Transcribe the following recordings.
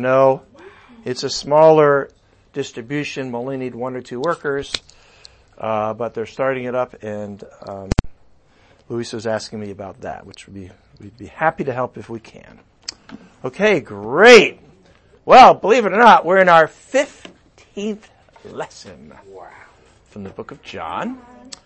No, it's a smaller distribution. We'll only need 1 or 2 workers, but they're starting it up, and Luis was asking me about that, which we'd be happy to help if we can. Okay, great. Well, believe it or not, we're in our 15th lesson from the book of John.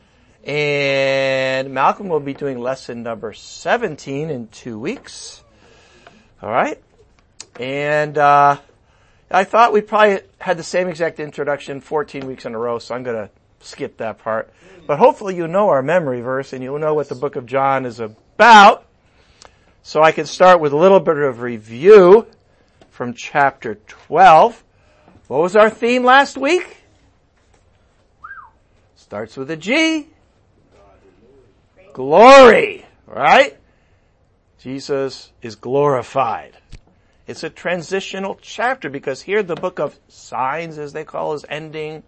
And Malcolm will be doing lesson number 17 in 2 weeks. All right. And I thought we probably had the same exact introduction 14 weeks in a row, so I'm going to skip that part. But hopefully you know our memory verse and you'll know what the book of John is about. So I can start with a little bit of review from chapter 12. What was our theme last week? Starts with a G. Glory, right? Jesus is glorified. It's a transitional chapter because here the book of signs, as they call it, is ending.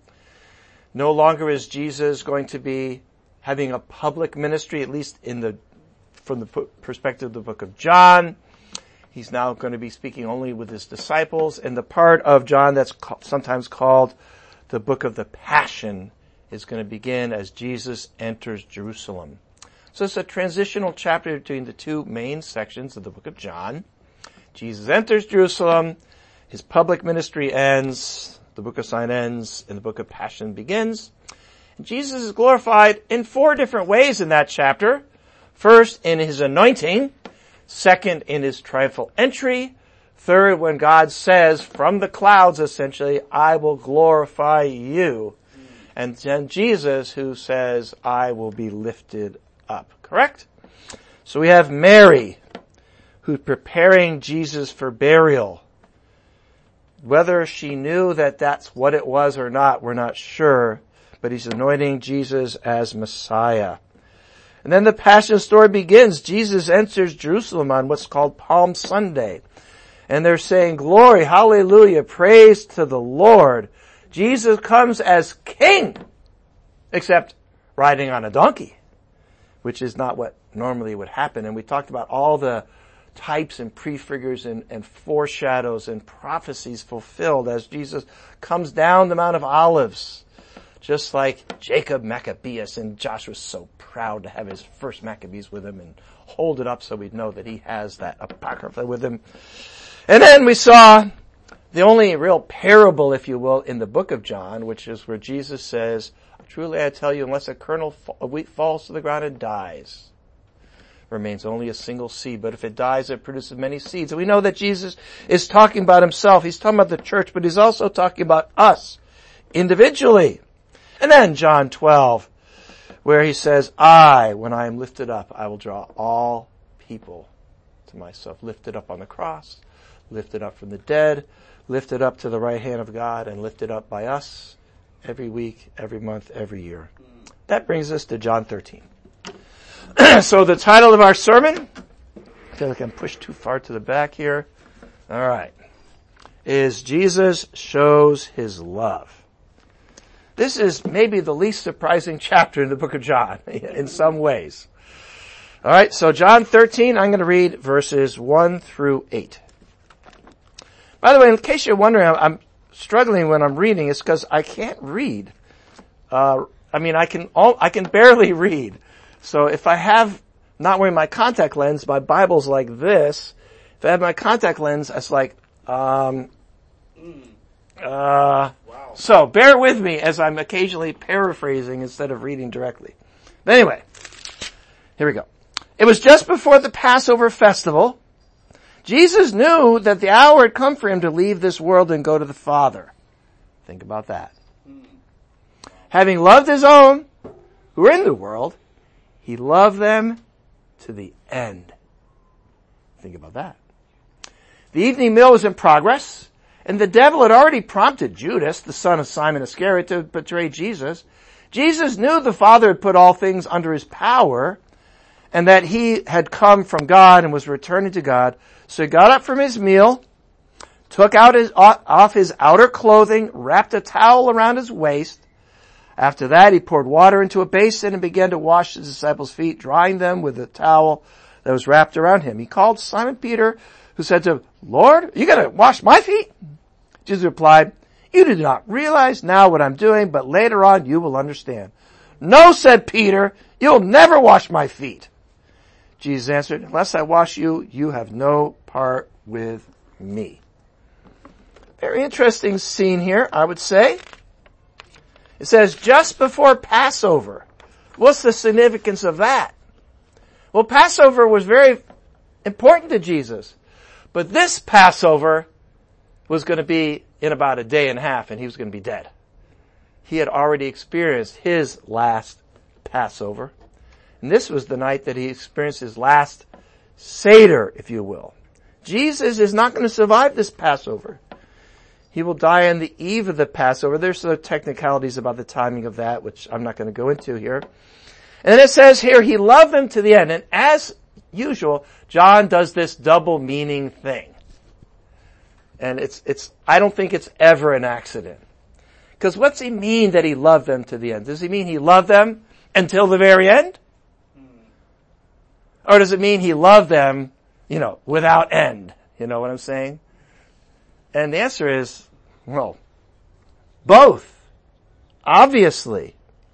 No longer is Jesus going to be having a public ministry, at least from the perspective of the book of John. He's now going to be speaking only with his disciples. And the part of John that's sometimes called the book of the Passion is going to begin as Jesus enters Jerusalem. So it's a transitional chapter between the 2 main sections of the book of John. Jesus enters Jerusalem, his public ministry ends, the book of sign ends, and the book of Passion begins. And Jesus is glorified in 4 different ways in that chapter. First, in his anointing. Second, in his triumphal entry. Third, when God says from the clouds, essentially, I will glorify you. And then Jesus who says, I will be lifted up. Correct? So we have Mary, who's preparing Jesus for burial. Whether she knew that that's what it was or not, we're not sure. But he's anointing Jesus as Messiah. And then the Passion story begins. Jesus enters Jerusalem on what's called Palm Sunday. And they're saying, glory, hallelujah, praise to the Lord. Jesus comes as king, except riding on a donkey, which is not what normally would happen. And we talked about all the types and prefigures and foreshadows and prophecies fulfilled as Jesus comes down the Mount of Olives. Just like Jacob Maccabeus, and Josh was so proud to have his first Maccabees with him and hold it up so we'd know that he has that apocrypha with him. And then we saw the only real parable, if you will, in the book of John, which is where Jesus says, truly I tell you, unless a kernel of wheat falls to the ground and dies, remains only a single seed. But if it dies, it produces many seeds. And we know that Jesus is talking about himself. He's talking about the church, but he's also talking about us individually. And then John 12, where he says, when I am lifted up, I will draw all people to myself. Lifted up on the cross, lifted up from the dead, lifted up to the right hand of God, and lifted up by us every week, every month, every year. That brings us to John 13. So the title of our sermon, I feel like I'm pushed too far to the back here. All right. Is Jesus Shows His Love. This is maybe the least surprising chapter in the book of John in some ways. All right, so John 13, I'm going to read verses 1 through 8. By the way, in case you're wondering, I'm struggling when I'm reading, it's because I can't read. I can barely read. So if I have not wearing my contact lens, my Bible's like this. If I have my contact lens, it's like, wow. So bear with me as I'm occasionally paraphrasing instead of reading directly. But anyway, here we go. It was just before the Passover festival. Jesus knew that the hour had come for him to leave this world and go to the Father. Think about that. Having loved his own who were in the world, he loved them to the end. Think about that. The evening meal was in progress. And the devil had already prompted Judas, the son of Simon Iscariot, to betray Jesus. Jesus knew the Father had put all things under his power and that he had come from God and was returning to God. So he got up from his meal, took off his outer clothing, wrapped a towel around his waist. After that, he poured water into a basin and began to wash his disciples' feet, drying them with the towel that was wrapped around him. He called Simon Peter, who said to him, Lord, you gotta wash my feet? Jesus replied, you do not realize now what I'm doing, but later on you will understand. No, said Peter, you'll never wash my feet. Jesus answered, unless I wash you, you have no part with me. Very interesting scene here, I would say. It says just before Passover. What's the significance of that? Well, Passover was very important to Jesus. But this Passover was going to be in about a day and a half, and he was going to be dead. He had already experienced his last Passover. And this was the night that he experienced his last Seder, if you will. Jesus is not going to survive this Passover. He will die on the eve of the Passover. There's some technicalities about the timing of that, which I'm not going to go into here. And then it says here, he loved them to the end. And as usual, John does this double meaning thing. And I don't think it's ever an accident. Because what's he mean that he loved them to the end? Does he mean he loved them until the very end? Or does it mean he loved them, without end? You know what I'm saying? And the answer is, well, both. Obviously.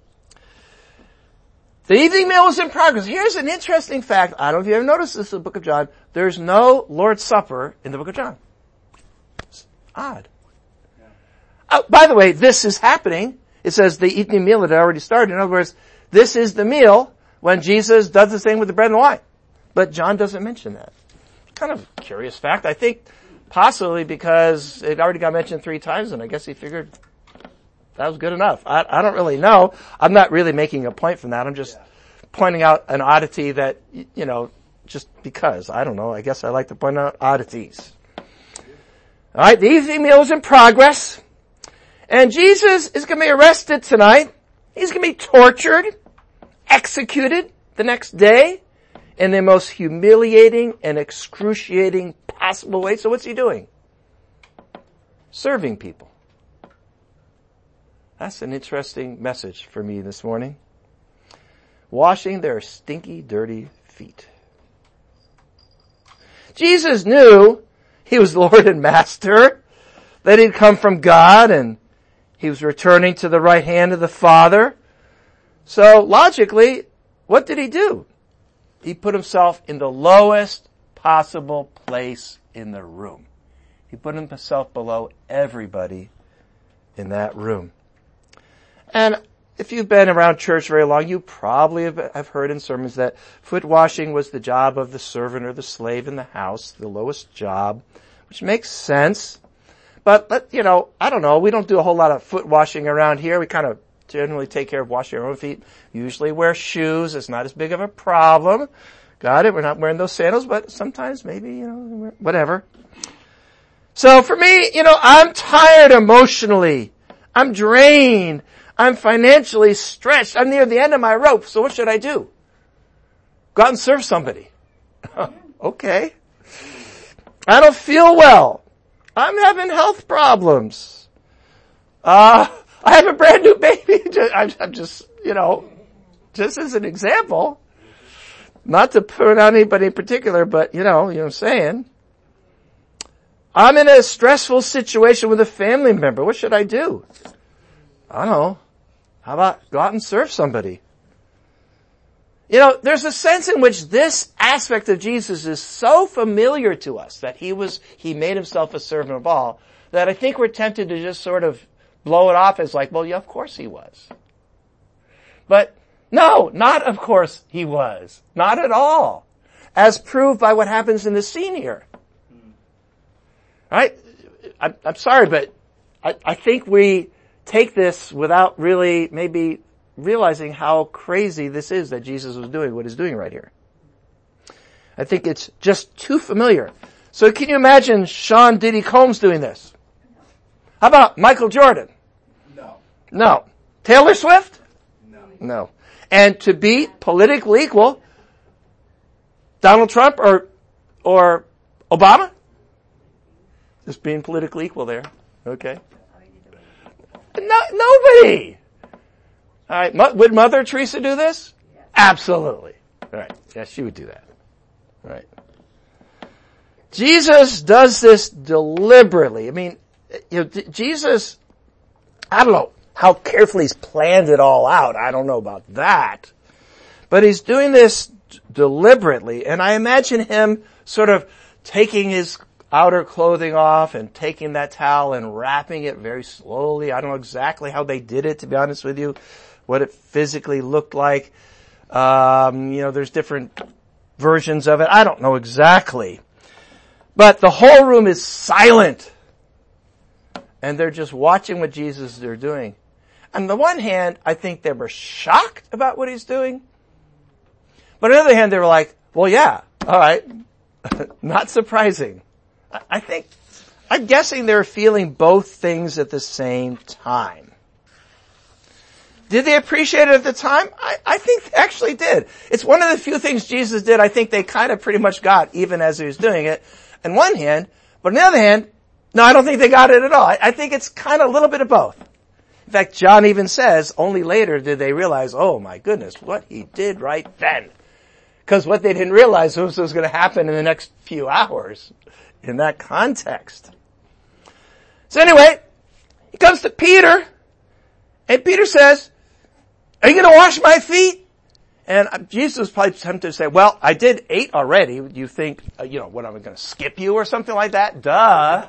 The evening meal was in progress. Here's an interesting fact. I don't know if you ever noticed this in the book of John. There's no Lord's Supper in the book of John. It's odd. Oh, by the way, this is happening. It says the evening meal had already started. In other words, this is the meal when Jesus does the thing with the bread and wine. But John doesn't mention that. Kind of curious fact. I think possibly because it already got mentioned 3 times, and I guess he figured that was good enough. I don't really know. I'm not really making a point from that. I'm just pointing out an oddity that, just because. I don't know. I guess I like to point out oddities. All right, the evening meal is in progress. And Jesus is going to be arrested tonight. He's going to be tortured, executed the next day in the most humiliating and excruciating possible way. So what's he doing? Serving people. That's an interesting message for me this morning. Washing their stinky, dirty feet. Jesus knew he was Lord and Master, that he'd come from God, and he was returning to the right hand of the Father. So logically, what did he do? He put himself in the lowest possible place in the room. He put himself below everybody in that room. And if you've been around church very long, you probably have heard in sermons that foot washing was the job of the servant or the slave in the house, the lowest job, which makes sense. But, I don't know, we don't do a whole lot of foot washing around here. We kind of generally take care of washing our own feet. Usually wear shoes. It's not as big of a problem. Got it? We're not wearing those sandals, but sometimes maybe, whatever. So for me, I'm tired emotionally. I'm drained. I'm financially stretched. I'm near the end of my rope. So what should I do? Go out and serve somebody. Okay. I don't feel well. I'm having health problems. I have a brand new baby. I'm just, just as an example. Not to put out anybody in particular, but you know what I'm saying. I'm in a stressful situation with a family member. What should I do? I don't know. How about go out and serve somebody? There's a sense in which this aspect of Jesus is so familiar to us that he made himself a servant of all, that I think we're tempted to just sort of blow it off as like, well, yeah, of course he was. But no, not of course he was. Not at all. As proved by what happens in the scene here. Right? I'm sorry, but I think we take this without really maybe realizing how crazy this is that Jesus was doing what he's doing right here. I think it's just too familiar. So can you imagine Sean Diddy Combs doing this? How about Michael Jordan? No. Taylor Swift? No. And to be politically equal, Donald Trump or Obama? Just being politically equal there. Okay. No, nobody. All right. Would Mother Teresa do this? Yes. Absolutely. All right. Yeah, she would do that. All right. Jesus does this deliberately. I mean, Jesus, I don't know how carefully he's planned it all out. I don't know about that. But he's doing this deliberately, and I imagine him sort of taking his outer clothing off and taking that towel and wrapping it very slowly. I don't know exactly how they did it, to be honest with you, what it physically looked like. There's different versions of it. I don't know exactly. But the whole room is silent. And they're just watching what Jesus is doing. On the one hand, I think they were shocked about what he's doing. But on the other hand, they were like, well, yeah, all right. Not surprising. I'm guessing they're feeling both things at the same time. Did they appreciate it at the time? I think they actually did. It's one of the few things Jesus did I think they kind of pretty much got even as he was doing it. On one hand, but on the other hand, no, I don't think they got it at all. I think it's kind of a little bit of both. In fact, John even says, only later did they realize, oh my goodness, what he did right then. Because what they didn't realize was going to happen in the next few hours in that context. So anyway, he comes to Peter, and Peter says, are you going to wash my feet? And Jesus was probably tempted to say, well, I did 8 already. You think, what, am I going to skip you or something like that? Duh.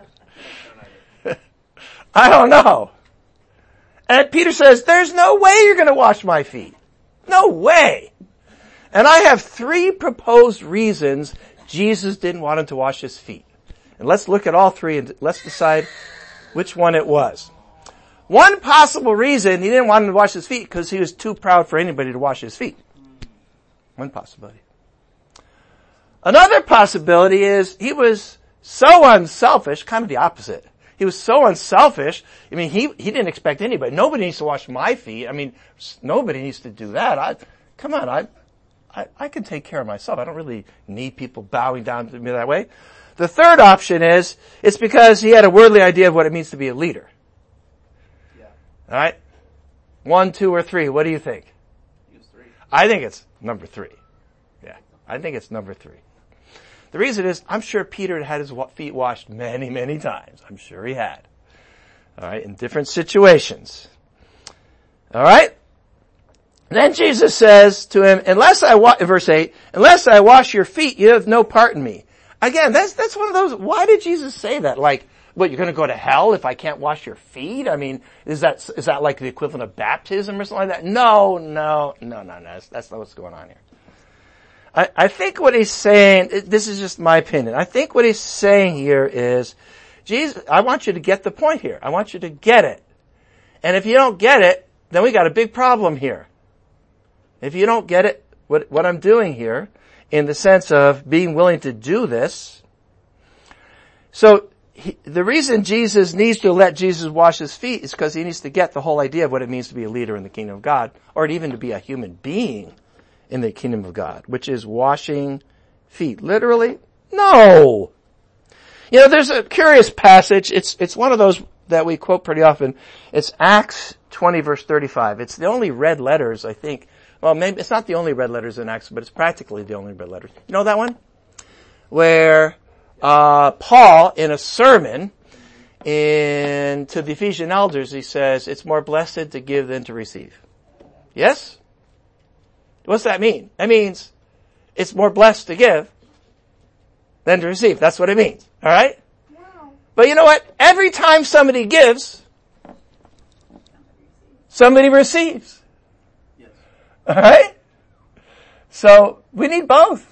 I don't know. And Peter says, there's no way you're going to wash my feet. No way. And I have 3 proposed reasons Jesus didn't want him to wash his feet. And let's look at all 3 and let's decide which one it was. One possible reason he didn't want him to wash his feet because he was too proud for anybody to wash his feet. One possibility. Another possibility is he was so unselfish, kind of the opposite. He was so unselfish. I mean, he didn't expect anybody. Nobody needs to wash my feet. I mean, nobody needs to do that. I can take care of myself. I don't really need people bowing down to me that way. The third option is, it's because he had a worldly idea of what it means to be a leader. Yeah. All right? 1, 2, or 3. What do you think? Use 3. I think it's number 3. Yeah. I think it's number 3. The reason is, I'm sure Peter had his feet washed many, many times. I'm sure he had. All right? In different situations. All right? Then Jesus says to him, verse 8, unless I wash your feet, you have no part in me. Again, that's one of those, why did Jesus say that? Like, what, you're gonna go to hell if I can't wash your feet? I mean, is that like the equivalent of baptism or something like that? No, that's not what's going on here. I think what he's saying, this is just my opinion, I think what he's saying here is, Jesus, I want you to get the point here. I want you to get it. And if you don't get it, then we got a big problem here. If you don't get it, what I'm doing here, in the sense of being willing to do this, so the reason Jesus needs to let Jesus wash his feet is because he needs to get the whole idea of what it means to be a leader in the kingdom of God, or even to be a human being in the kingdom of God, which is washing feet. Literally? No! There's a curious passage. It's one of those that we quote pretty often. It's Acts 20 verse 35. It's the only red letters, I think. Well, maybe it's not the only red letters in Acts, but it's practically the only red letters. You know that one? Where Paul, in a sermon to the Ephesian elders, he says, it's more blessed to give than to receive. Yes? What's that mean? That means it's more blessed to give than to receive. That's what it means. All right? No. But you know what? Every time somebody gives, somebody receives. All right? So we need both.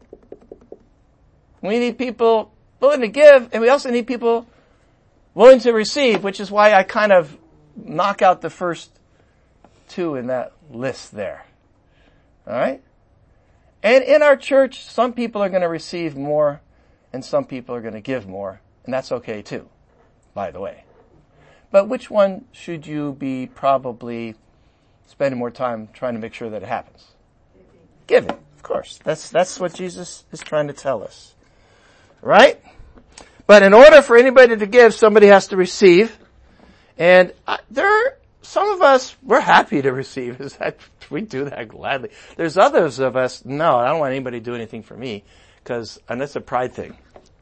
We need people willing to give, and we also need people willing to receive, which is why I kind of knock out the first 2 in that list there. All right? And in our church, some people are going to receive more, and some people are going to give more, and that's okay too, by the way. But which one should you be probably spending more time trying to make sure that it happens? Giving, of course. That's what Jesus is trying to tell us. Right? But in order for anybody to give, somebody has to receive. And some of us, we're happy to receive. We do that gladly. There's others of us, no, I don't want anybody to do anything for me, and that's a pride thing.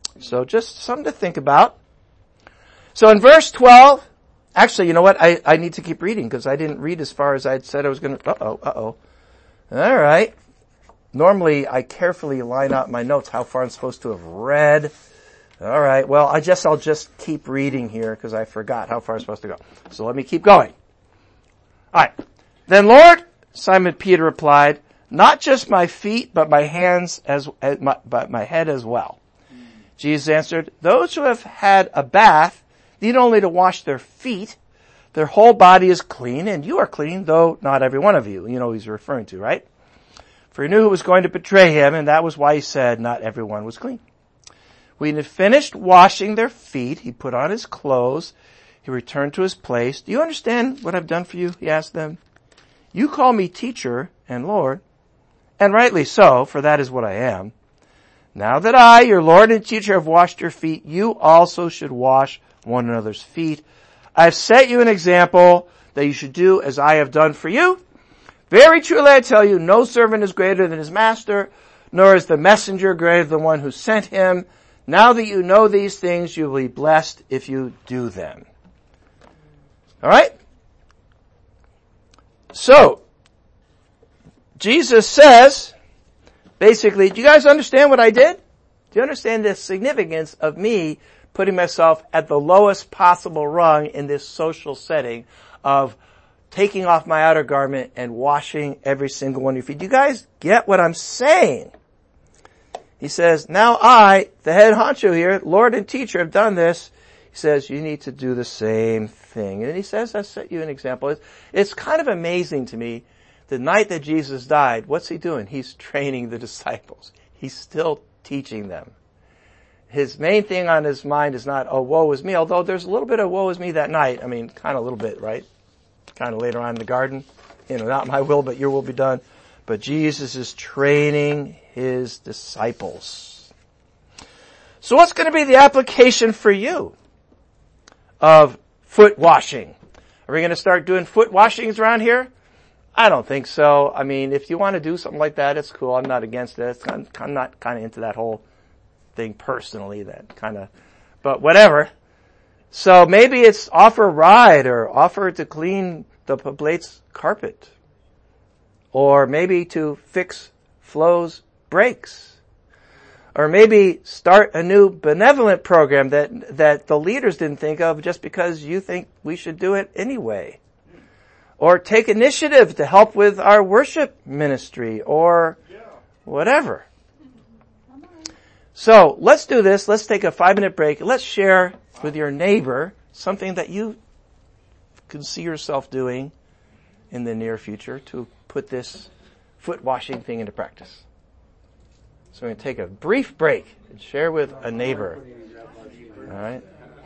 So just something to think about. So in verse 12, actually, you know what? I need to keep reading because I didn't read as far as I'd said I was going to. All right. Normally, I carefully line out my notes how far I'm supposed to have read. All right. Well, I'll just keep reading here because I forgot how far I'm supposed to go. So let me keep going. All right. Then, Lord, Simon Peter replied, not just my feet, but my hands but my head as well. Jesus answered, those who have had a bath need only to wash their feet. Their whole body is clean, and you are clean, though not every one of you. You know who he's referring to, right? For he knew who was going to betray him, and that was why he said not everyone was clean. When he had finished washing their feet, he put on his clothes. He returned to his place. Do you understand what I've done for you? He asked them. You call me teacher and Lord, and rightly so, for that is what I am. Now that I, your Lord and teacher, have washed your feet, you also should wash one another's feet. I have set you an example that you should do as I have done for you. Very truly I tell you, no servant is greater than his master, nor is the messenger greater than the one who sent him. Now that you know these things, you will be blessed if you do them. All right? So, Jesus says, basically, do you guys understand what I did? Do you understand the significance of me putting myself at the lowest possible rung in this social setting of taking off my outer garment and washing every single one of your feet? Do you guys get what I'm saying? He says, now I, the head honcho here, Lord and teacher, have done this. He says, you need to do the same thing. And he says, I set you an example. It's kind of amazing to me. The night that Jesus died, what's he doing? He's training the disciples. He's still teaching them. His main thing on his mind is not, oh, woe is me, although there's a little bit of woe is me that night. I mean, kind of a little bit, right? Kind of later on in the garden. Not my will, but your will be done. But Jesus is training his disciples. So what's going to be the application for you of foot washing? Are we going to start doing foot washings around here? I don't think so. I mean, if you want to do something like that, it's cool. I'm not against it. I'm not kind of into that whole thing personally, but whatever. So maybe it's offer a ride or offer to clean the Poblate's carpet. Or maybe to fix Flo's brakes. Or maybe start a new benevolent program that the leaders didn't think of just because you think we should do it anyway. Or take initiative to help with our worship ministry or whatever. So let's do this. Let's take a 5-minute break. Let's share with your neighbor something that you can see yourself doing in the near future to put this foot washing thing into practice. So we're going to take a brief break and share with a neighbor. All right?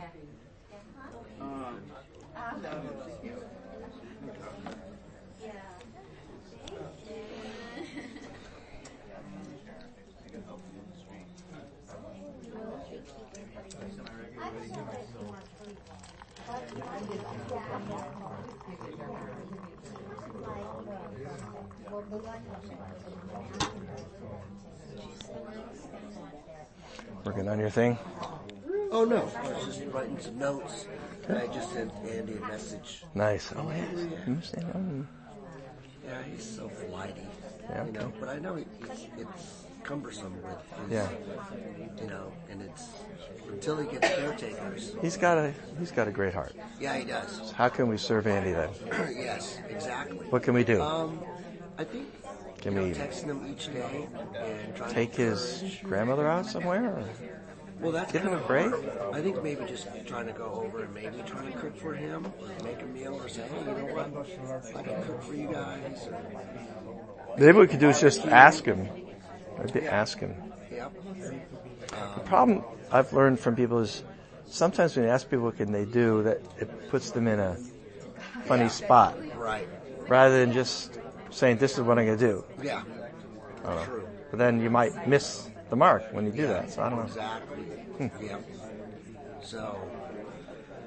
Working on your thing? Oh, no. I was just writing some notes. And I just sent Andy a message. Nice. Oh, yes. Yeah, he's so flighty. Yeah, okay. But I know it's cumbersome with his, and it's until he gets caretakers. He's got a great heart. Yeah, he does. So how can we serve Andy then? Yes, exactly. What can we do? I think texting him each day and trying take his grandmother out somewhere? Or well, that's give him a break? I think maybe just trying to go over and maybe try and cook for him, or make a meal, or say, hey, you know what, I can cook for you guys. Maybe what we could do is just ask him. Maybe ask him. Yep. The problem I've learned from people is sometimes when you ask people what can they do, that it puts them in a funny spot. Right. Rather than just saying, this is what I'm going to do. Yeah. True. But then you might miss the mark when you do that. So I don't know. Exactly. Yeah. So,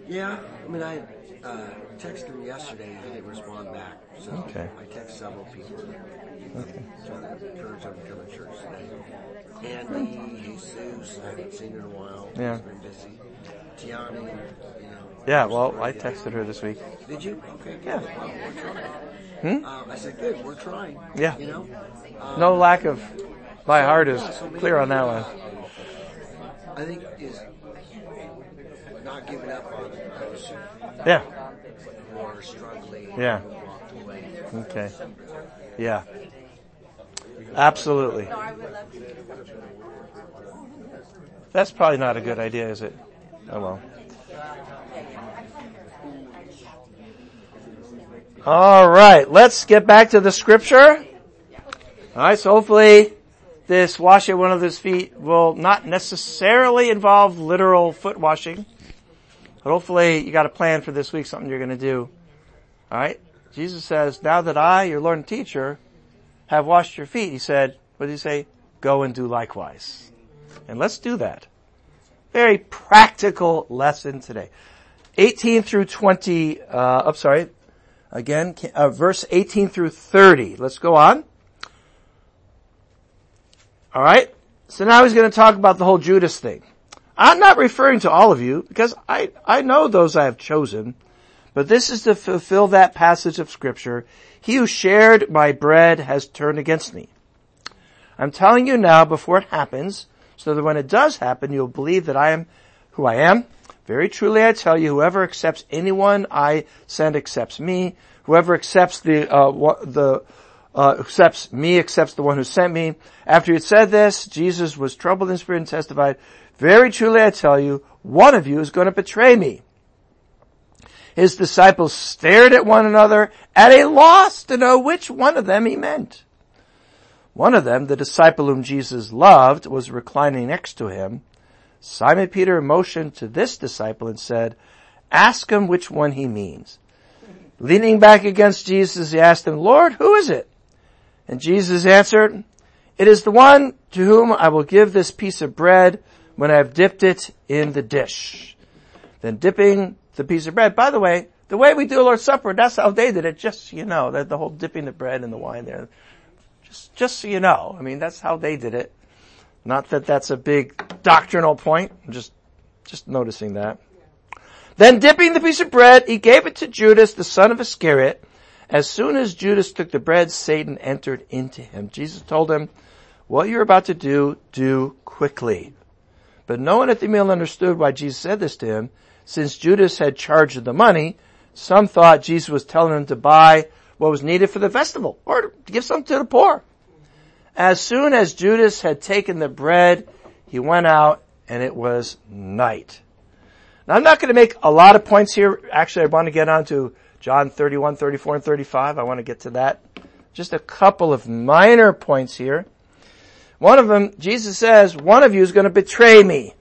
Yeah, I mean, I texted him yesterday. He didn't respond back. So Okay. I texted several people. Trying to encourage them to come to church today. Andy, Jesus, I haven't seen her in a while. Yeah. She's been busy. Tiani, Yeah, well, I texted her this week. Did you? Okay. Yeah. Well, we're trying. I said, good, we're trying. Yeah. No lack of, my heart is clear on that one. I think is not giving up on those Yeah. who are struggling. Yeah. Walked away. Okay. Yeah. Absolutely. That's probably not a good idea, is it? Oh well. All right, let's get back to the scripture. All right, so hopefully this washing one of his feet will not necessarily involve literal foot washing, but hopefully you got a plan for this week, something you're going to do. All right, Jesus says, now that I, your Lord and teacher, have washed your feet, he said, what did he say? Go and do likewise. And let's do that. Very practical lesson today. 18 through 20, verse 18 through 30. Let's go on. Alright, so now he's going to talk about the whole Judas thing. I'm not referring to all of you, because I know those I have chosen, but this is to fulfill that passage of scripture. He who shared my bread has turned against me. I'm telling you now before it happens, so that when it does happen, you'll believe that I am who I am. Very truly I tell you, whoever accepts anyone I send accepts me. Whoever accepts accepts me, accepts the one who sent me. After he had said this, Jesus was troubled in spirit and testified, very truly I tell you, one of you is going to betray me. His disciples stared at one another at a loss to know which one of them he meant. One of them, the disciple whom Jesus loved, was reclining next to him. Simon Peter motioned to this disciple and said, ask him which one he means. Leaning back against Jesus, he asked him, Lord, who is it? And Jesus answered, it is the one to whom I will give this piece of bread when I have dipped it in the dish. Then dipping the piece of bread, by the way we do Lord's Supper, that's how they did it, just so you know, that the whole dipping the bread in the wine there. Just so you know, I mean, that's how they did it. Not that that's a big doctrinal point, I'm just noticing that. Then dipping the piece of bread, he gave it to Judas, the son of Iscariot. As soon as Judas took the bread, Satan entered into him. Jesus told him, what you're about to do quickly. But no one at the meal understood why Jesus said this to him. Since Judas had charge of the money, some thought Jesus was telling him to buy what was needed for the festival, or to give some to the poor. As soon as Judas had taken the bread, he went out, and it was night. Now, I'm not going to make a lot of points here. Actually, I want to get on to John 31, 34, and 35. I want to get to that. Just a couple of minor points here. One of them, Jesus says, one of you is going to betray me.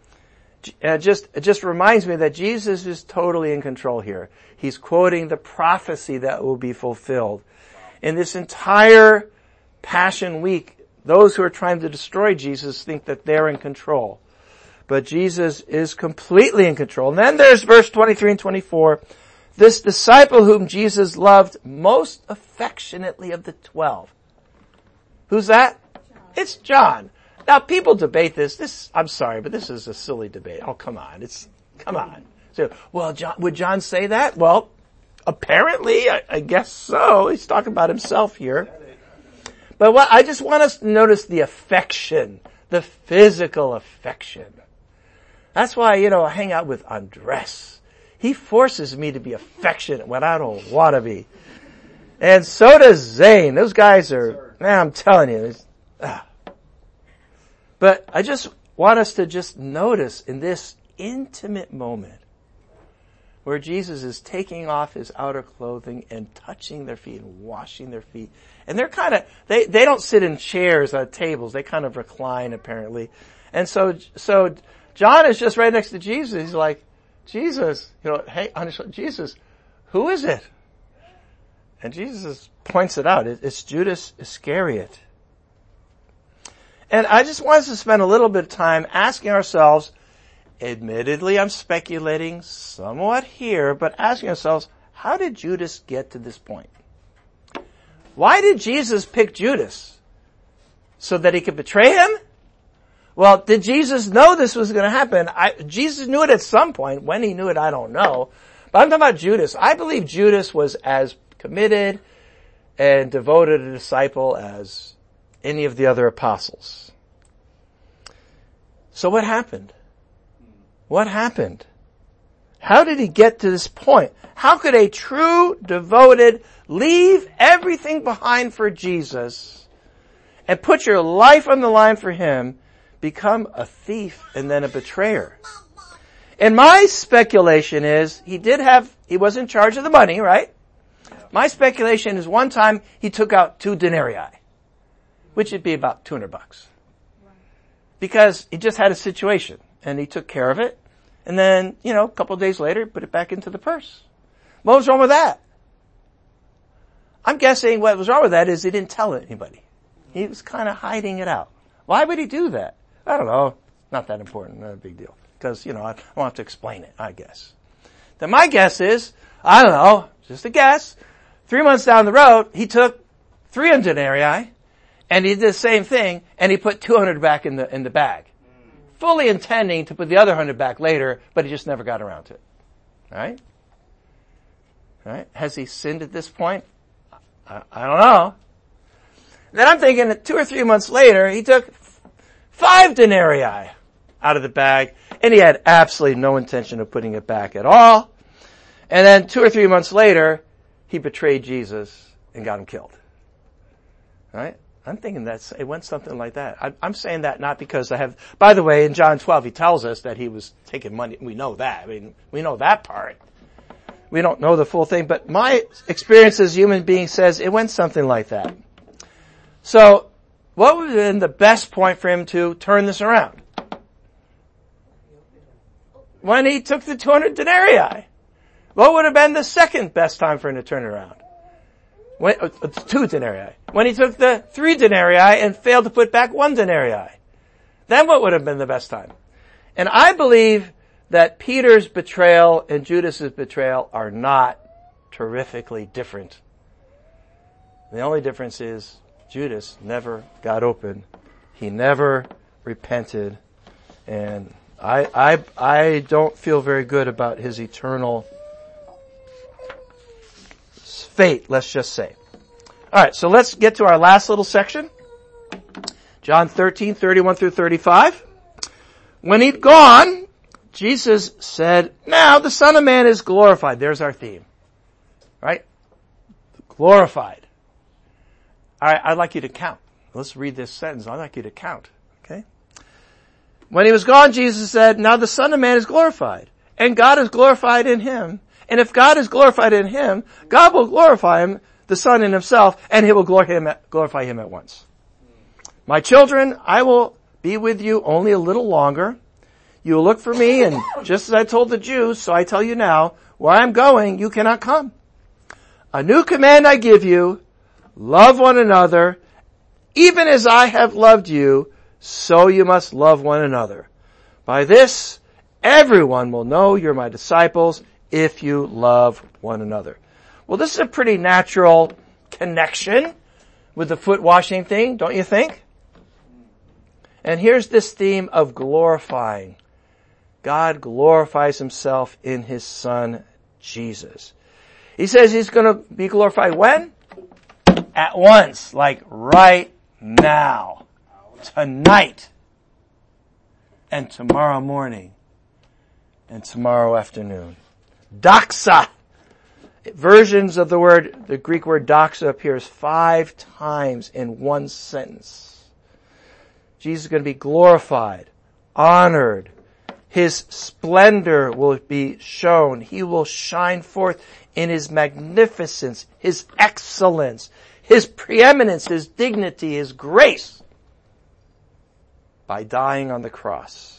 It just reminds me that Jesus is totally in control here. He's quoting the prophecy that will be fulfilled. In this entire Passion Week, those who are trying to destroy Jesus think that they're in control. But Jesus is completely in control. And then there's verse 23 and 24. This disciple whom Jesus loved most affectionately of the 12. Who's that? It's John. Now, people debate this. I'm sorry, but this is a silly debate. Oh, come on. Come on. So, well, would John say that? Well, apparently, I guess so. He's talking about himself here. But I just want us to notice the affection, the physical affection. That's why, I hang out with Andres. He forces me to be affectionate when I don't want to be. And so does Zane. Those guys are, man, I'm telling you. But I just want us to just notice in this intimate moment where Jesus is taking off his outer clothing and touching their feet and washing their feet. And they're they don't sit in chairs at tables. They kind of recline apparently. And so John is just right next to Jesus. He's like, Jesus, hey, Jesus, who is it? And Jesus points it out. It's Judas Iscariot. And I just want us to spend a little bit of time asking ourselves, admittedly, I'm speculating somewhat here, but asking ourselves, how did Judas get to this point? Why did Jesus pick Judas? So that he could betray him? Well, did Jesus know this was going to happen? Jesus knew it at some point. When he knew it, I don't know. But I'm talking about Judas. I believe Judas was as committed and devoted a disciple as any of the other apostles. So what happened? What happened? How did he get to this point? How could a true, devoted, leave everything behind for Jesus and put your life on the line for him, become a thief and then a betrayer? And my speculation is he was in charge of the money, right? My speculation is one time he took out 2 denarii, which would be about $200. Because he just had a situation and he took care of it. And then, a couple of days later, put it back into the purse. What was wrong with that? I'm guessing what was wrong with that is he didn't tell anybody. He was kind of hiding it out. Why would he do that? I don't know. Not that important. Not a big deal. Because, I won't have to explain it, I guess. Then my guess is, I don't know, just a guess, 3 months down the road, he took 300 denarii, and he did the same thing, and he put 200 back in the bag. Fully intending to put the other 100 back later, but he just never got around to it. Right? Right? Has he sinned at this point? I don't know. Then I'm thinking that 2 or 3 months later, he took 5 denarii out of the bag, and he had absolutely no intention of putting it back at all. And then 2 or 3 months later, he betrayed Jesus and got him killed. Right? I'm thinking it went something like that. I'm saying that not because by the way, in John 12, he tells us that he was taking money. We know that. We know that part. We don't know the full thing, but my experience as a human being says it went something like that. So, what would have been the best point for him to turn this around? When he took the 200 denarii. What would have been the second best time for him to turn it around? 2 denarii. When he took the 3 denarii and failed to put back 1 denarii. Then what would have been the best time? And I believe that Peter's betrayal and Judas's betrayal are not terrifically different. The only difference is Judas never got open. He never repented. And I don't feel very good about his eternal fate, let's just say. Alright, so let's get to our last little section. John 13, 31 through 35. When he'd gone, Jesus said, now the Son of Man is glorified. There's our theme. Right? Glorified. Alright, I'd like you to count. Let's read this sentence. I'd like you to count. Okay? When he was gone, Jesus said, now the Son of Man is glorified, and God is glorified in him. And if God is glorified in him, God will glorify him, the Son in himself, and he will glorify him at once. My children, I will be with you only a little longer. You will look for me, and just as I told the Jews, so I tell you now, where I'm going, you cannot come. A new command I give you, love one another. Even as I have loved you, so you must love one another. By this, everyone will know you're my disciples, if you love one another. Well, this is a pretty natural connection with the foot washing thing, don't you think? And here's this theme of glorifying. God glorifies himself in his Son, Jesus. He says he's going to be glorified when? At once, like right now, tonight, and tomorrow morning, and tomorrow afternoon. Doxa. Versions of the Greek word doxa appears 5 times in one sentence. Jesus is going to be glorified, honored. His splendor will be shown. He will shine forth in his magnificence, his excellence, his preeminence, his dignity, his grace by dying on the cross.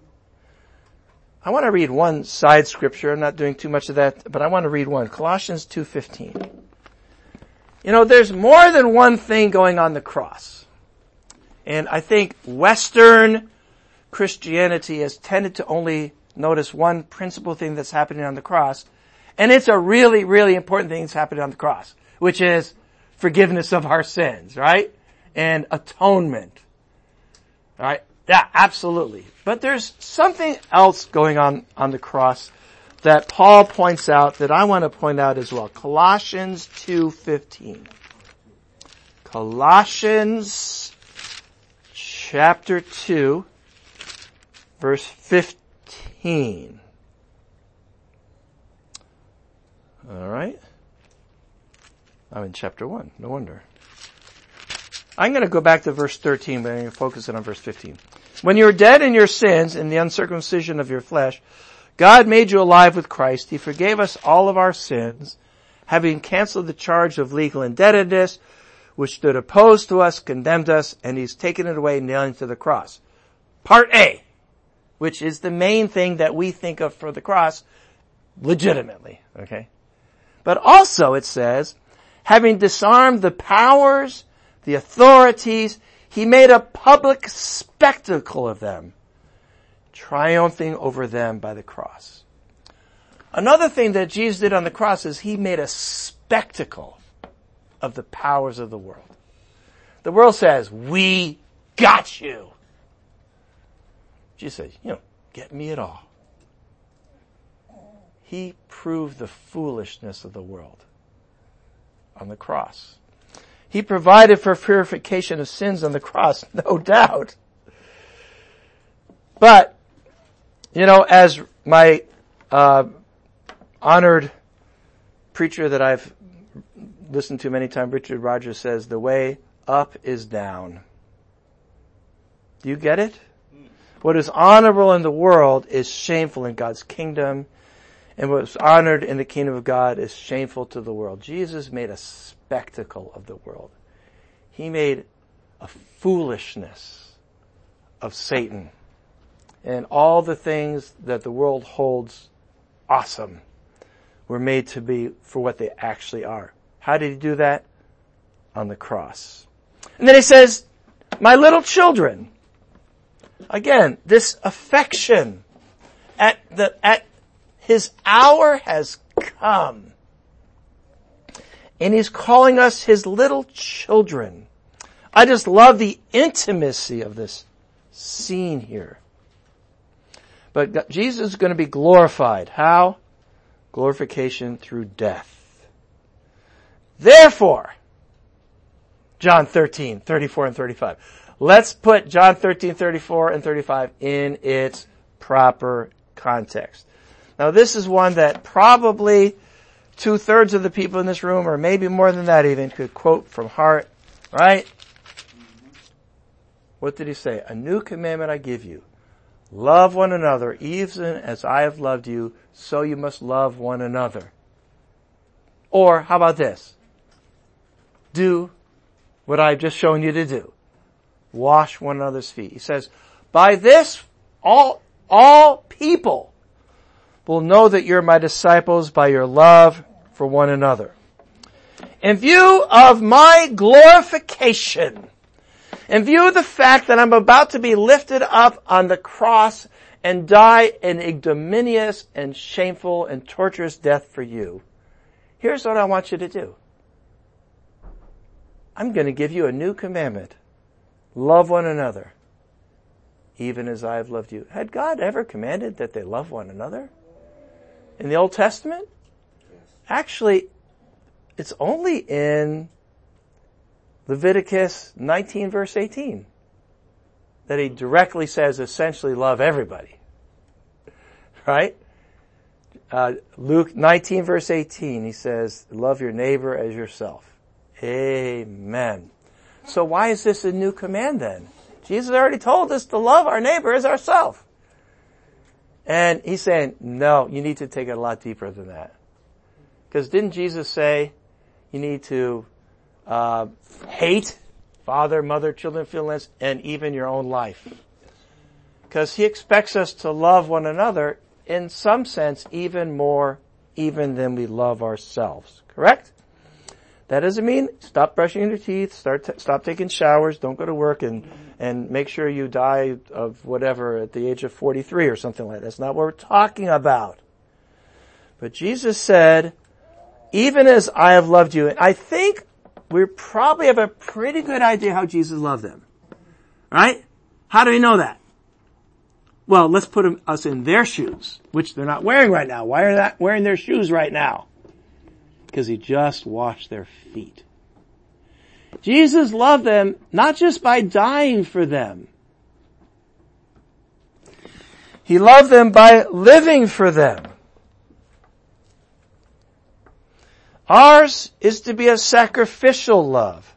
I want to read one side scripture. I'm not doing too much of that, but I want to read one. Colossians 2:15. There's more than one thing going on the cross. And I think Western Christianity has tended to only notice one principal thing that's happening on the cross, and it's a really, really important thing that's happening on the cross, which is forgiveness of our sins, right? And atonement. Right? Yeah, absolutely. But there's something else going on the cross that Paul points out that I want to point out as well. Colossians 2:15. Colossians chapter 2, verse 15. All right. I'm in chapter 1. No wonder. I'm going to go back to verse 13, but I'm going to focus it on verse 15. When you were dead in your sins and the uncircumcision of your flesh, God made you alive with Christ. He forgave us all of our sins, having canceled the charge of legal indebtedness, which stood opposed to us, condemned us, and He's taken it away, nailing it to the cross. Part A, which is the main thing that we think of for the cross, legitimately, okay? But also it says, having disarmed the powers, the authorities, He made a public spectacle of them, triumphing over them by the cross. Another thing that Jesus did on the cross is He made a spectacle of the powers of the world. The world says, we got you. Jesus says, you don't get me at all. He proved the foolishness of the world on the cross. He provided for purification of sins on the cross, no doubt. But, as my honored preacher that I've listened to many times, Richard Rogers, says, the way up is down. Do you get it? What is honorable in the world is shameful in God's kingdom, and what is honored in the kingdom of God is shameful to the world. Jesus made a spectacle of the world. He made a foolishness of Satan. And all the things that the world holds awesome were made to be for what they actually are. How did He do that? On the cross. And then He says, my little children. Again, this affection at His hour has come. And He's calling us His little children. I just love the intimacy of this scene here. But Jesus is going to be glorified. How? Glorification through death. Therefore, John 13, 34 and 35. Let's put John 13, 34 and 35 in its proper context. Now this is one that probably 2/3 of the people in this room, or maybe more than that even, could quote from heart, right? What did He say? A new commandment I give you. Love one another, even as I have loved you, so you must love one another. Or, how about this? Do what I've just shown you to do. Wash one another's feet. He says, by this, all people will know that you're my disciples by your love for one another. In view of my glorification, in view of the fact that I'm about to be lifted up on the cross and die an ignominious and shameful and torturous death for you, here's what I want you to do. I'm going to give you a new commandment. Love one another, even as I have loved you. Had God ever commanded that they love one another? In the Old Testament? Actually, it's only in Leviticus 19 verse 18 that He directly says essentially love everybody. Right? Luke 19 verse 18, He says, love your neighbor as yourself. Amen. So why is this a new command then? Jesus already told us to love our neighbor as ourselves. And He's saying, no, you need to take it a lot deeper than that. Because didn't Jesus say you need to hate father, mother, children, feelings, and even your own life? Because He expects us to love one another in some sense even more even than we love ourselves. Correct? That doesn't mean stop brushing your teeth, stop taking showers, don't go to work and make sure you die of whatever at the age of 43 or something like that. That's not what we're talking about. But Jesus said, even as I have loved you, and I think we probably have a pretty good idea how Jesus loved them. Right? How do we know that? Well, let's put us in their shoes, which they're not wearing right now. Why are they not wearing their shoes right now? Because he just washed their feet. Jesus loved them not just by dying for them. He loved them by living for them. Ours is to be a sacrificial love.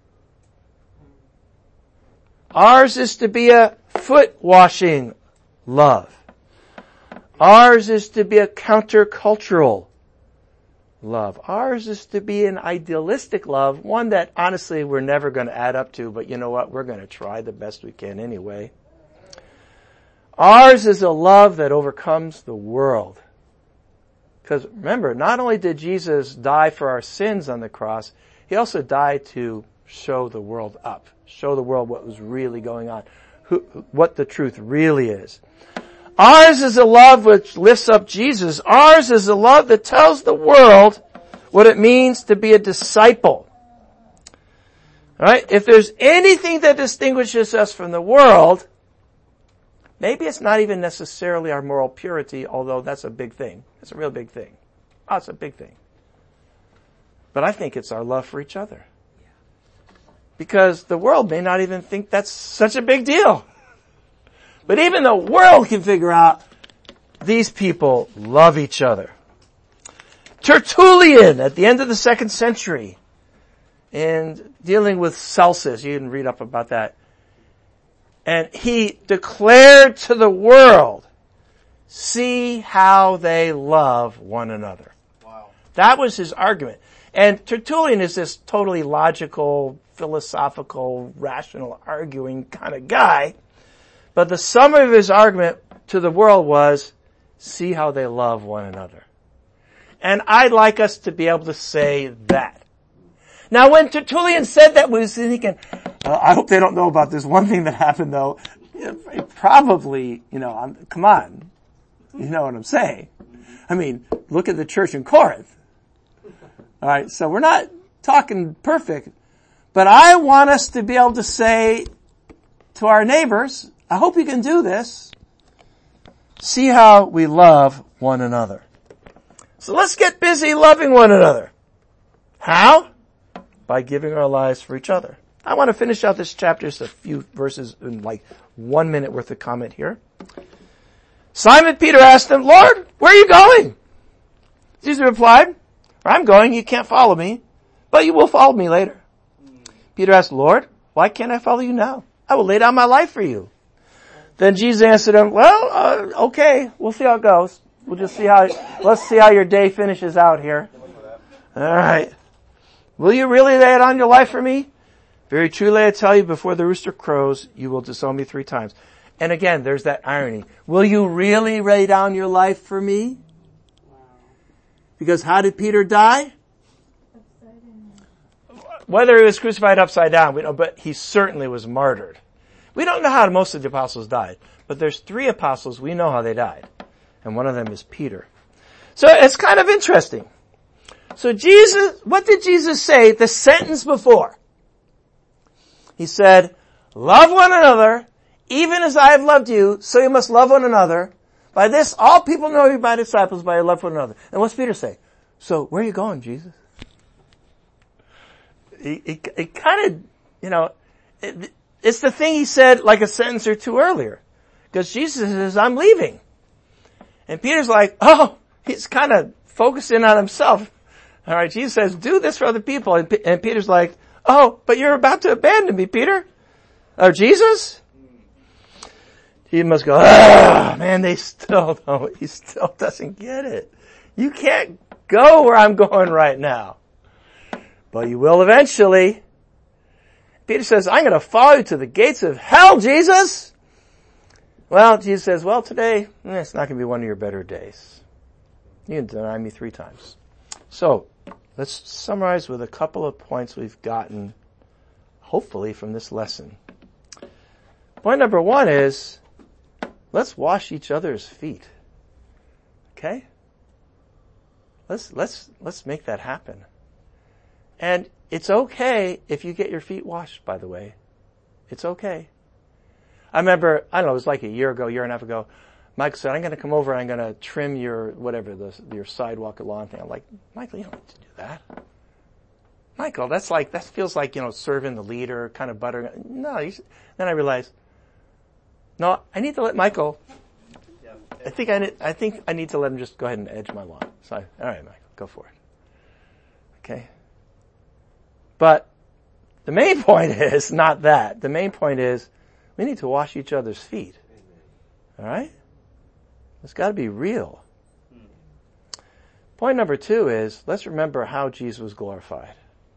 Ours is to be a foot-washing love. Ours is to be a countercultural love. Ours is to be an idealistic love, one that honestly we're never going to add up to, but you know what? We're going to try the best we can anyway. Ours is a love that overcomes the world. Because remember, not only did Jesus die for our sins on the cross, he also died to show the world up, show the world what was really going on, what the truth really is. Ours is a love which lifts up Jesus. Ours is a love that tells the world what it means to be a disciple. All right? If there's anything that distinguishes us from the world, maybe it's not even necessarily our moral purity, although that's a big thing. It's a real big thing. Oh, it's a big thing. But I think it's our love for each other. Because the world may not even think that's such a big deal. But even the world can figure out these people love each other. Tertullian at the end of the 2nd century, and dealing with Celsus, you can read up about that. And he declared to the world, see how they love one another. Wow. That was his argument. And Tertullian is this totally logical, philosophical, rational, arguing kind of guy. But the summary of his argument to the world was, see how they love one another. And I'd like us to be able to say that. Now when Tertullian said that, we was thinking, I hope they don't know about this one thing that happened though. Probably, come on. You know what I'm saying. I mean, look at the church in Corinth. Alright, so we're not talking perfect, but I want us to be able to say to our neighbors, I hope you can do this. See how we love one another. So let's get busy loving one another. How? By giving our lives for each other. I want to finish out this chapter, just a few verses in like 1 minute worth of comment here. Simon Peter asked him, Lord, where are you going? Jesus replied, where I'm going, you can't follow me, but you will follow me later. Peter asked, Lord, why can't I follow you now? I will lay down my life for you. Then Jesus answered him, okay, we'll see how it goes. We'll just let's see how your day finishes out here. Alright. Will you really lay down your life for me? Very truly I tell you, before the rooster crows, you will disown me 3 times. And again, there's that irony. Will you really lay down your life for me? Because how did Peter die? Whether he was crucified upside down, we don't, but he certainly was martyred. We don't know how most of the apostles died, but there's 3 apostles, we know how they died. And one of them is Peter. So it's kind of interesting. So what did Jesus say the sentence before? He said, love one another, even as I have loved you, so you must love one another. By this, all people know you by disciples, by your love for one another. And what's Peter say? So where are you going, Jesus? It kind of, it's the thing he said like a sentence or 2 earlier. Because Jesus says, I'm leaving. And Peter's like, he's kind of focusing on himself. Alright, Jesus says, do this for other people. And Peter's like, but you're about to abandon me, Peter. Oh, Jesus? He must go, man, he still doesn't get it. You can't go where I'm going right now. But you will eventually. Peter says, I'm going to follow you to the gates of hell, Jesus. Well, Jesus says, today, it's not going to be one of your better days. You can deny me 3 times. So, let's summarize with a couple of points we've gotten, hopefully, from this lesson. Point number one is, let's wash each other's feet. Okay? Let's make that happen. And it's okay if you get your feet washed, by the way. It's okay. I remember, I don't know, it was like a year and a half ago, Mike said, I'm going to come over and I'm going to trim your sidewalk or lawn thing. I'm like, Michael, you don't need to do that. Michael, that feels like, serving the leader, kind of buttering. No, then I realized, no, I need to let Michael, I think I need to let him just go ahead and edge my lawn. So, all right, Michael, go for it. Okay? But the main point is not that. The main point is we need to wash each other's feet. All right? It's got to be real. Point number two is, let's remember how Jesus was glorified.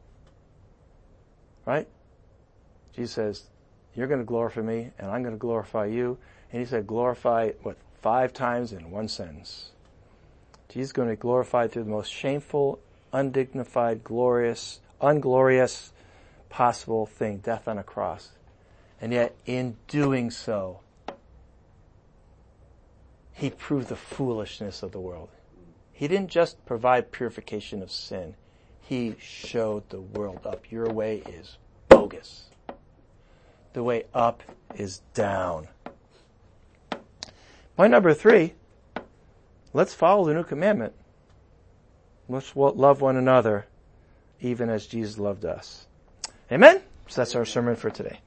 Right? Jesus says, you're going to glorify me, and I'm going to glorify you. And he said, glorify, 5 times in one sentence. Jesus is going to be glorified through the most shameful, undignified, unglorious possible thing, death on a cross. And yet, in doing so, he proved the foolishness of the world. He didn't just provide purification of sin. He showed the world up. Your way is bogus. The way up is down. Point number 3, let's follow the new commandment. Let's love one another, even as Jesus loved us. Amen? So that's our sermon for today.